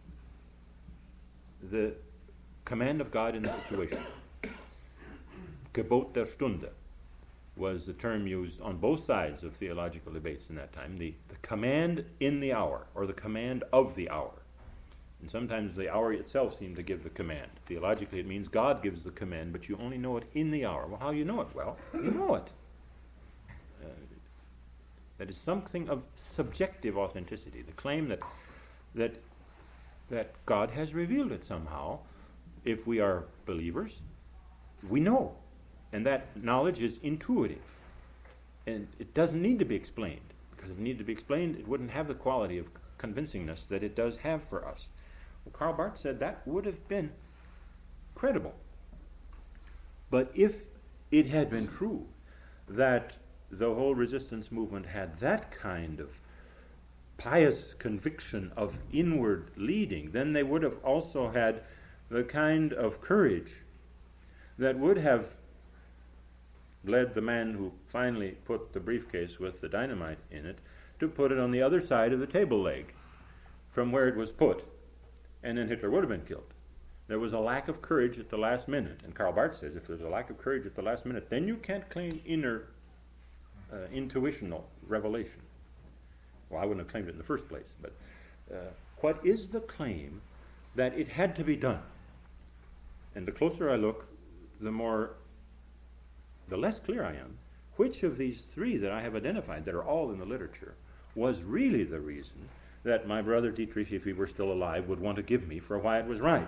the command of God in the situation. Gebot der Stunde. was the term used on both sides of theological debates in that time, the, the command in the hour, or the command of the hour. And sometimes the hour itself seemed to give the command. Theologically, it means God gives the command, but you only know it in the hour. Well, how do you know it? Well, you know it. Uh, that is something of subjective authenticity, the claim that that that God has revealed it somehow. If we are believers, we know. And that knowledge is intuitive. And it doesn't need to be explained. Because if it needed to be explained, it wouldn't have the quality of convincingness that it does have for us. Well, Karl Barth said that would have been credible. But if it had been true that the whole resistance movement had that kind of pious conviction of inward leading, then they would have also had the kind of courage that would have led the man who finally put the briefcase with the dynamite in it to put it on the other side of the table leg from where it was put, and then Hitler would have been killed. There was a lack of courage at the last minute, and Karl Barth says if there's a lack of courage at the last minute, then you can't claim inner uh, intuitional revelation. Well, I wouldn't have claimed it in the first place, but uh, what is the claim that it had to be done? And the closer I look, the more, the less clear I am. Which of these three that I have identified, that are all in the literature, was really the reason that my brother Dietrich, if he were still alive, would want to give me for why it was right?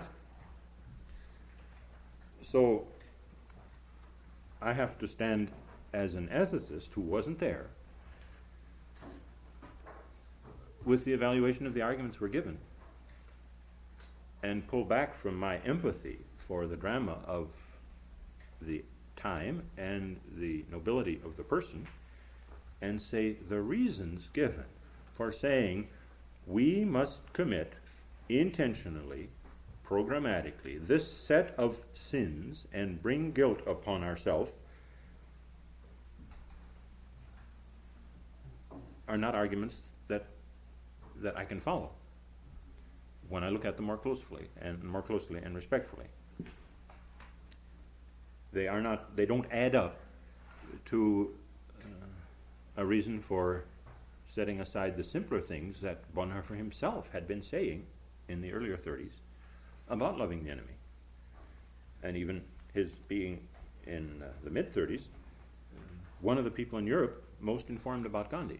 So I have to stand as an ethicist who wasn't there with the evaluation of the arguments were given, and pull back from my empathy for the drama of the time and the nobility of the person, and say the reasons given for saying we must commit intentionally, programmatically, this set of sins and bring guilt upon ourselves are not arguments that that I can follow when I look at them more closely and more closely and respectfully. They are not, they don't add up to uh, a reason for setting aside the simpler things that Bonhoeffer himself had been saying in the earlier thirties about loving the enemy. And even his being in uh, the mid-thirties, one of the people in Europe most informed about Gandhi.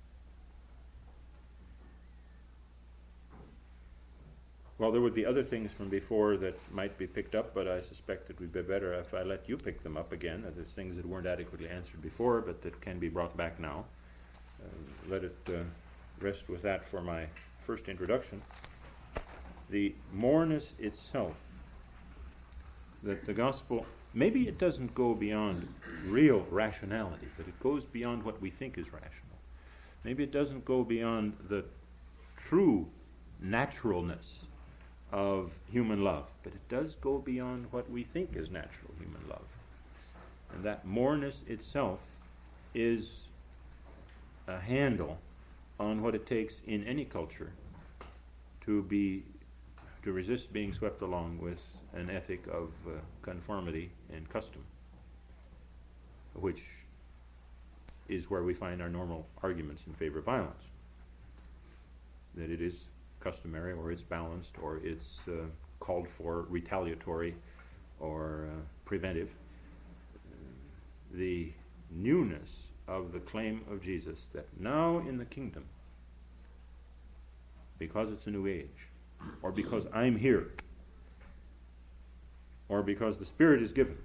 Well, there would be other things from before that might be picked up, but I suspect it would be better if I let you pick them up again. There's things that weren't adequately answered before, but that can be brought back now. Uh, let it uh, rest with that for my first introduction. The moreness itself, that the gospel, maybe it doesn't go beyond real rationality, but it goes beyond what we think is rational. Maybe it doesn't go beyond the true naturalness of human love, but it does go beyond what we think is natural human love. And that moreness itself is a handle on what it takes in any culture to be to resist being swept along with an ethic of uh, conformity and custom, which is where we find our normal arguments in favor of violence. That it is customary, or it's balanced, or it's uh, called for, retaliatory, or uh, preventive. The newness of the claim of Jesus that now in the kingdom, because it's a new age, or because I'm here, or because the Spirit is given,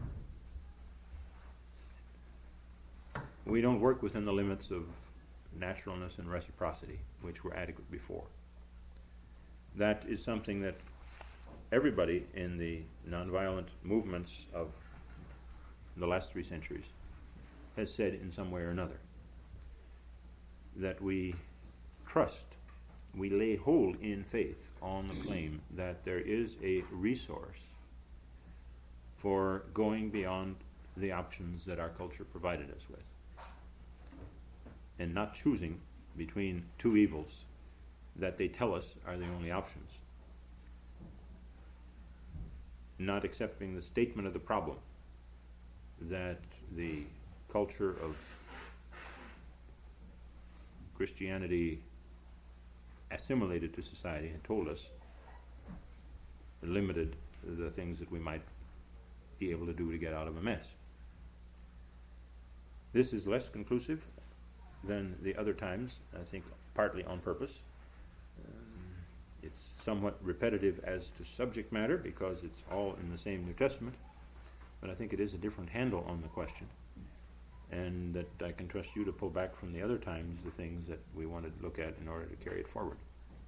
we don't work within the limits of naturalness and reciprocity, which were adequate before. That is something that everybody in the nonviolent movements of the last three centuries has said in some way or another. That we trust, we lay hold in faith on the claim that there is a resource for going beyond the options that our culture provided us with, and not choosing between two evils that they tell us are the only options. Not accepting the statement of the problem that the culture of Christianity assimilated to society had told us, limited the things that we might be able to do to get out of a mess. This is less conclusive than the other times, I think partly on purpose. Um, it's somewhat repetitive as to subject matter because it's all in the same New Testament, but I think it is a different handle on the question, and that I can trust you to pull back from the other times the things that we wanted to look at in order to carry it forward.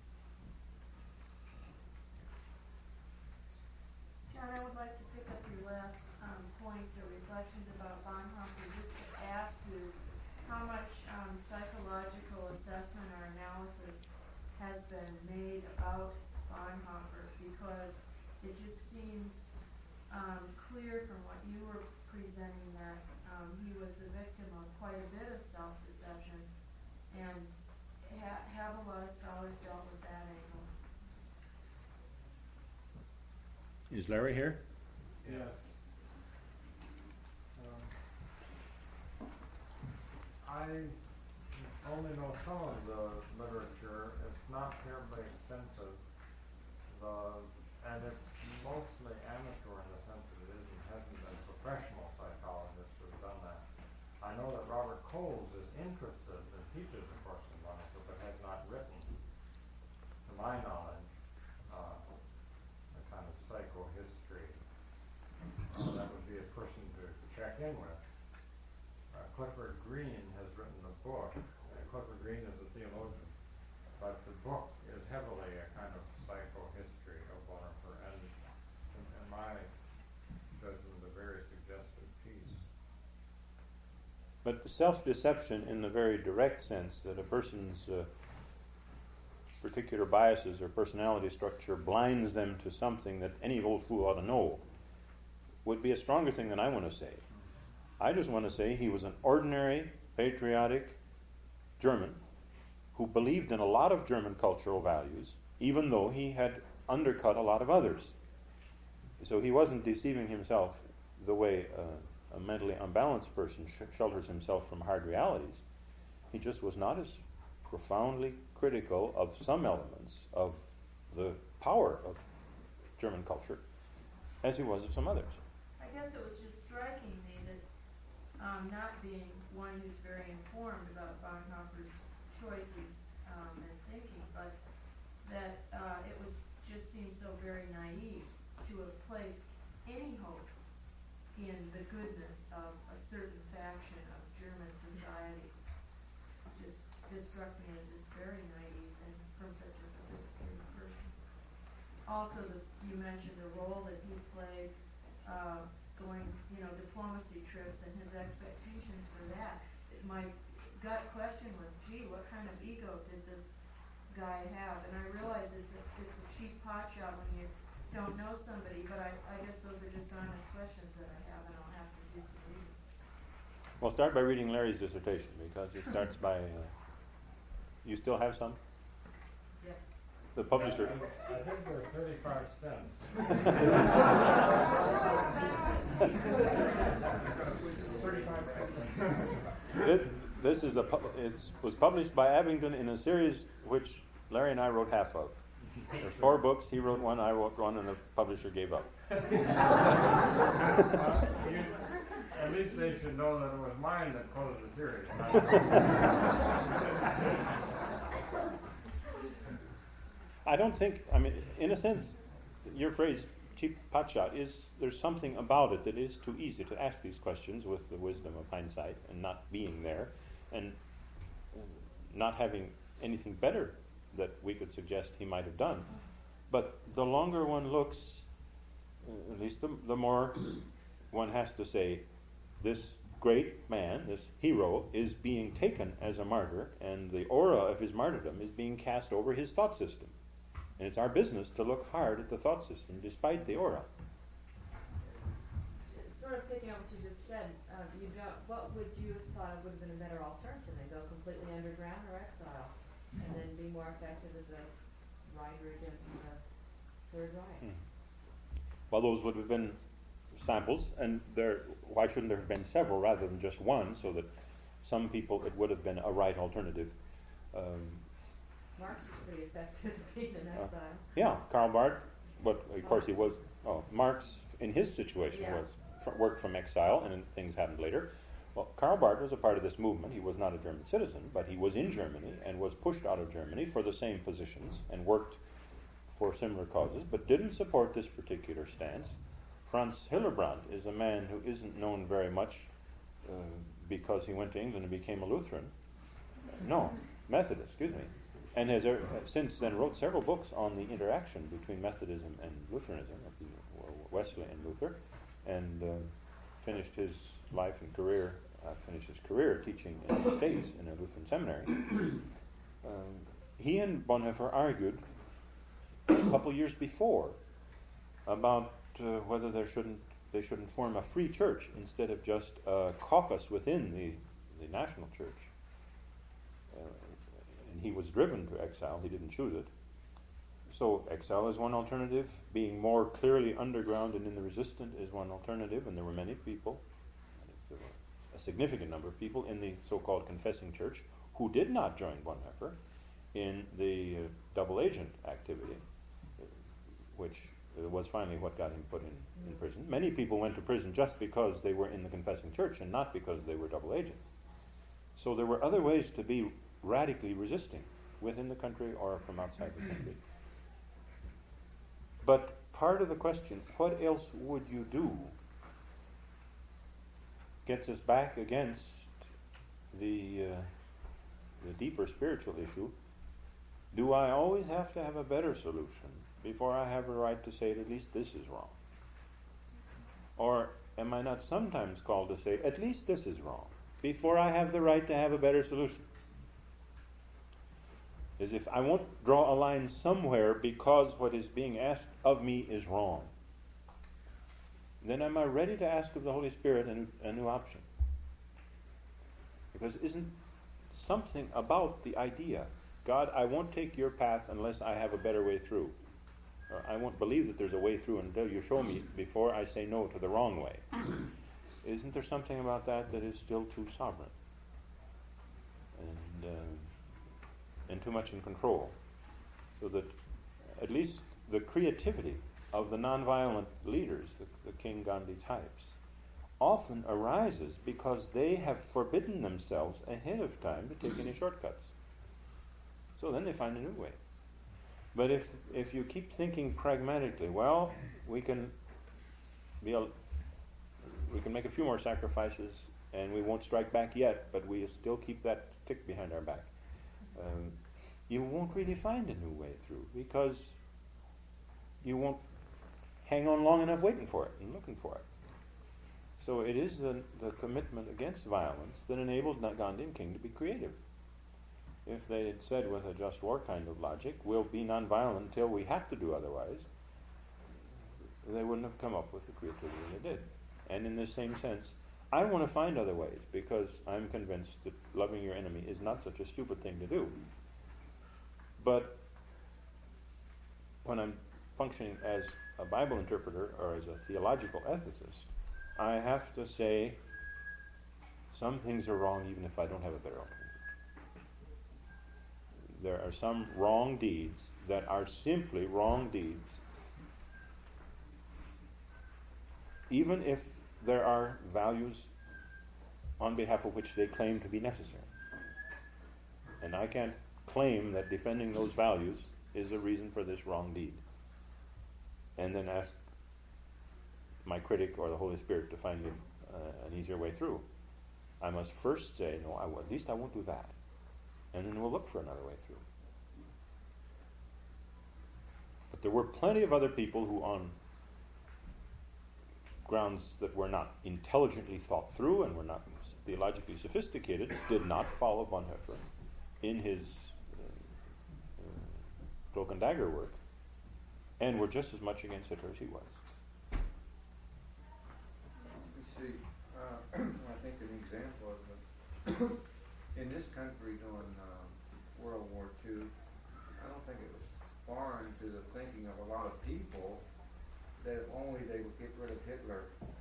John, I would like to pick up your last um, points or reflections about Bonhoeffer, just to ask you how much um, psychological assessment or analysis has been made about Bonhoeffer, because it just seems um, clear from what you were presenting that um, he was the victim of quite a bit of self-deception, and ha- have a lot of scholars dealt with that angle. Is Larry here? Yes. Um, I only know some of the literature. It's not terribly extensive. The, and it's mostly amateur in the sense that it isn't, hasn't been professional psychologists who have done that. I know that Robert Coles is interested and teaches a course in Bonhoeffer, but has not written, to my knowledge, uh, a kind of psychohistory. Uh, that would be a person to check in with. Uh, Clifford Green has written a book. Uh, Clifford Green is a theologian, but the book is heavily a kind of psychohistory of Bonhoeffer, and in, in my judgment, a very suggestive piece. But self-deception in the very direct sense that a person's uh, particular biases or personality structure blinds them to something that any old fool ought to know would be a stronger thing than I want to say. I just want to say he was an ordinary, patriotic German who believed in a lot of German cultural values, even though he had undercut a lot of others. So he wasn't deceiving himself the way uh, a mentally unbalanced person sh- shelters himself from hard realities. He just was not as profoundly critical of some elements of the power of German culture as he was of some others. I guess it was just striking me that, um, not being one who's very informed about Bonhoeffer's choices um, and thinking, but that uh, it was just seemed so very naive to have placed any hope in the goodness of a certain faction of German society. Just, just struck me as just very naive and from such a sophisticated person. Also, the, you mentioned the role that he played uh, going, you know, diplomacy trips and his expectations for that. It, my gut question was, gee, what kind of ego did this guy have? And I realize it's a, it's a cheap pot shot when you don't know somebody, but I, I guess those are just honest questions that I have, and I'll have to do some reading. Well, start by reading Larry's dissertation, because it starts by... Uh, you still have some? Yes. The publisher... I think they're thirty-five cents. thirty-five cents. It, this is a pu- it's was published by Abingdon in a series which Larry and I wrote half of. There's four books. He wrote one, I wrote one, and the publisher gave up. uh, you, at least they should know that it was mine that quoted the series. I don't think, I mean, in a sense, your phrase, cheap potshot, is, there's something about it that is too easy to ask these questions with the wisdom of hindsight and not being there and not having anything better that we could suggest he might have done. But the longer one looks, uh, at least the, the more one has to say, this great man, this hero, is being taken as a martyr, and the aura of his martyrdom is being cast over his thought system. And it's our business to look hard at the thought system, despite the aura. Sort of picking up what you just said, uh, you don't, what would you have thought would have been a better alternative? They go completely underground or exile, and then be more effective as a rider against the Third Reich? Hmm. Well, those would have been samples, and there, why shouldn't there have been several rather than just one, so that some people it would have been a right alternative. Um, Marx was pretty effective being in Uh, exile. yeah, Karl Barth, but of course he was, oh, Marx in his situation Yeah. was fr- worked from exile, and then things happened later. Well, Karl Barth was a part of this movement. He was not a German citizen, but he was in Germany and was pushed out of Germany for the same positions and worked for similar causes, but didn't support this particular stance. Franz Hillebrand is a man who isn't known very much uh, because he went to England and became a Lutheran. No, Methodist, excuse me. And has uh, since then wrote several books on the interaction between Methodism and Lutheranism, of the Wesley and Luther, and uh, finished his life and career, uh, finished his career teaching in the States in a Lutheran seminary. Um, he and Bonhoeffer argued a couple years before about uh, whether there shouldn't they shouldn't form a free church instead of just a caucus within the, the national church. Uh, and he was driven to exile. He didn't choose it. So exile is one alternative. Being more clearly underground and in the resistant is one alternative. And there were many people, there were a significant number of people in the so-called confessing church who did not join Bonhoeffer in the uh, double agent activity, uh, which uh, was finally what got him put in, in prison. Many people went to prison just because they were in the confessing church and not because they were double agents. So there were other ways to be radically resisting within the country or from outside the country. But part of the question, what else would you do, gets us back against the, uh, the deeper spiritual issue. Do I always have to have a better solution before I have a right to say at least this is wrong? Or am I not sometimes called to say at least this is wrong before I have the right to have a better solution? As if I won't draw a line somewhere because what is being asked of me is wrong. Then am I ready to ask of the Holy Spirit a new, a new option? Because isn't something about the idea, God, I won't take your path unless I have a better way through. Or I won't believe that there's a way through until you show me before I say no to the wrong way. Isn't there something about that that is still too sovereign? And... Uh, and too much in control, so that at least the creativity of the nonviolent leaders, the, the King Gandhi types, often arises because they have forbidden themselves ahead of time to take any shortcuts. So then they find a new way. But if if you keep thinking pragmatically, well, we can be a, we can make a few more sacrifices and we won't strike back yet, but we still keep that tick behind our back. Um, you won't really find a new way through because you won't hang on long enough waiting for it and looking for it. So it is the, the commitment against violence that enabled Gandhi and King to be creative. If they had said with a just war kind of logic, we'll be nonviolent until we have to do otherwise, they wouldn't have come up with the creativity they did. And in this same sense, I want to find other ways because I'm convinced that loving your enemy is not such a stupid thing to do. But when I'm functioning as a Bible interpreter or as a theological ethicist, I have to say some things are wrong even if I don't have a better alternative. There are some wrong deeds that are simply wrong deeds, even if there are values on behalf of which they claim to be necessary. And I can't claim that defending those values is a reason for this wrong deed. And then ask my critic or the Holy Spirit to find me uh, an easier way through. I must first say, no, I, at least I won't do that. And then we'll look for another way through. But there were plenty of other people who, on grounds that were not intelligently thought through and were not theologically sophisticated, did not follow Bonhoeffer in his uh, uh, cloak and dagger work, and were just as much against Hitler as he was. You see, uh, I think an example of the, in this country during uh, World War Two, I don't think it was foreign to the thinking of a lot of people that if only they would get rid of Hitler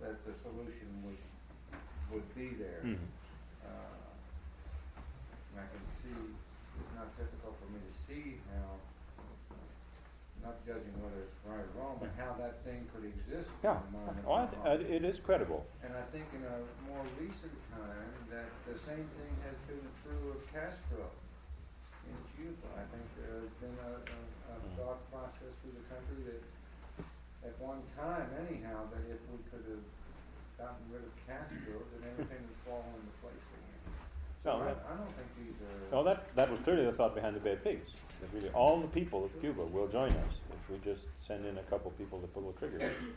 that the solution would, would be there. Mhm. Uh, And I can see, it's not difficult for me to see how, not judging whether it's right or wrong, but how that thing could exist in Yeah, the mind of oh, I th- Muhammad. I- it is credible. And I think in a more recent time that the same thing has been true of Castro in Cuba. I think there's been a, a, a thought process through the country that at one time anyhow, that if we could have gotten rid of Castro, then everything would fall into place again. So No, I, that- I don't think these are. No, that, that was clearly the thought behind the Bad Pigs. That really all the people of Cuba will join us if we just send in a couple people to pull the trigger.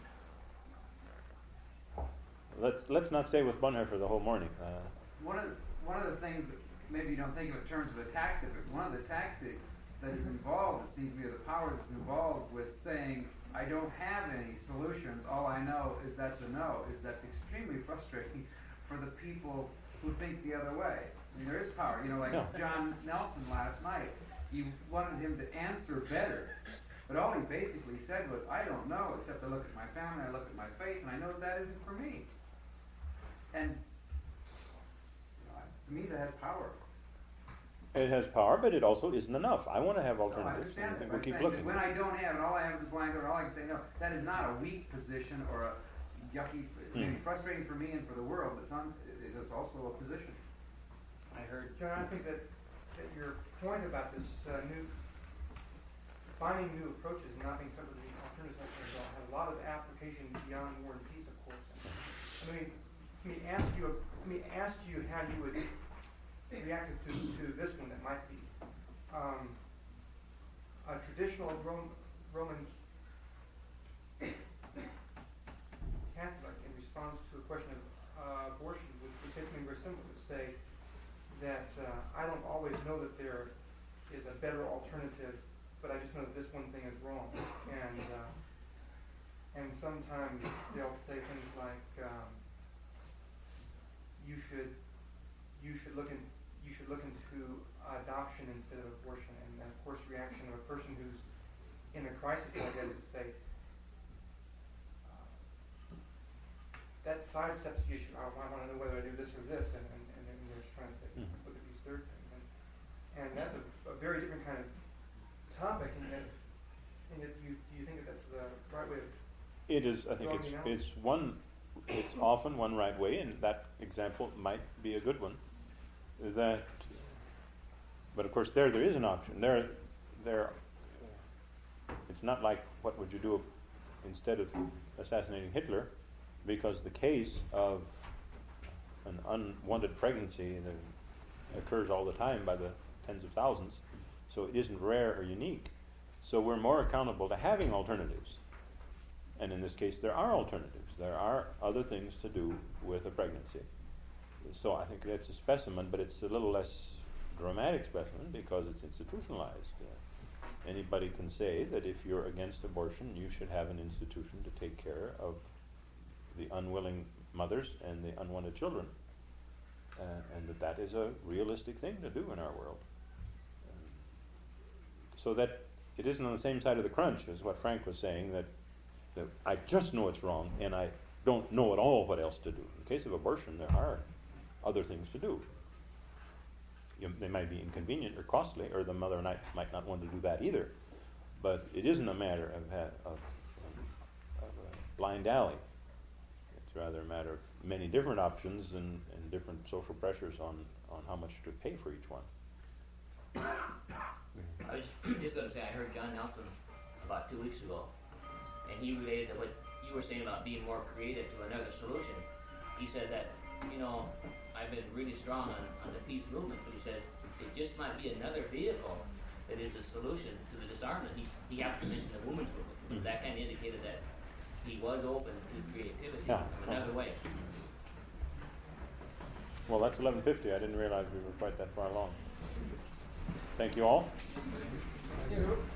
Let's, let's not stay with Bonhoeffer the whole morning. Uh, One of, the- one of the things that maybe you don't think of in terms of a tactic, but one of the tactics that is involved, it seems to me, the powers that's involved with saying, I don't have any solutions, all I know is that's a no, is that's extremely frustrating for the people who think the other way. I mean, there is power, you know, like Yeah. John Nelson last night, you wanted him to answer better, but all he basically said was, I don't know, except I look at my family, I look at my faith, and I know that that isn't for me. And you know, to me, that has power. It has power, but it also isn't enough. I want to have No, I alternatives, and I understand that, think but we'll I'm keep saying looking. that when I don't have it, all I have is a blanket, or all I can say, no, that is not a weak position or a yucky, it may be Hmm. frustrating for me and for the world, but it's, on, it is also a position. I heard, John, I think that, that your point about this uh, new, finding new approaches and not being separate from the alternatives have a lot of application beyond war and peace, of course. I mean, let me ask you, let me ask you how you would react to, to this one that might be um, a traditional Rome, Roman Catholic in response to a question of uh, abortion would, would say something very similar, would say that uh, I don't always know that there is a better alternative, but I just know that this one thing is wrong. And uh, and sometimes they'll say things like um, you should you should look in you should look into adoption instead of abortion. And then of course, reaction of a person who's in a crisis like that is to say uh, that sidesteps the issue. I, I want to know whether I do this or this, and, and, and then they're just trying to say, Mhm. look at these third things. And, and that's a, a very different kind of topic, and yet, and yet you, do you think that that's the right way of It is, I think Drawing it's, the out. it's one, it's often one right way, and that example might be a good one. That, but of course there, there is an option. There, there, it's not like what would you do instead of assassinating Hitler, because the case of an unwanted pregnancy that occurs all the time by the tens of thousands, so it isn't rare or unique. So we're more accountable to having alternatives. And in this case, there are alternatives. There are other things to do with a pregnancy. So I think that's a specimen, but it's a little less dramatic specimen because it's institutionalized. Uh, anybody can say that if you're against abortion, you should have an institution to take care of the unwilling mothers and the unwanted children. Uh, and that that is a realistic thing to do in our world. Um, so that it isn't on the same side of the crunch as what Frank was saying, that that I just know it's wrong and I don't know at all what else to do. In the case of abortion, there are other things to do. You, they might be inconvenient or costly, or the mother might, might not want to do that either. But it isn't a matter of, ha- of, of a blind alley. It's rather a matter of many different options and, and different social pressures on, on how much to pay for each one. I was just going to say, I heard John Nelson about two weeks ago, and he related to what you were saying about being more creative to another solution. He said that, you know, I've been really strong on, on the peace movement, but he said it just might be another vehicle that is a solution to the disarmament. He, he happened to mention the women's movement, but that kind of indicated that he was open to creativity Yeah. from another way. Well, that's eleven fifty. I didn't realize we were quite that far along. Thank you all. Thank you.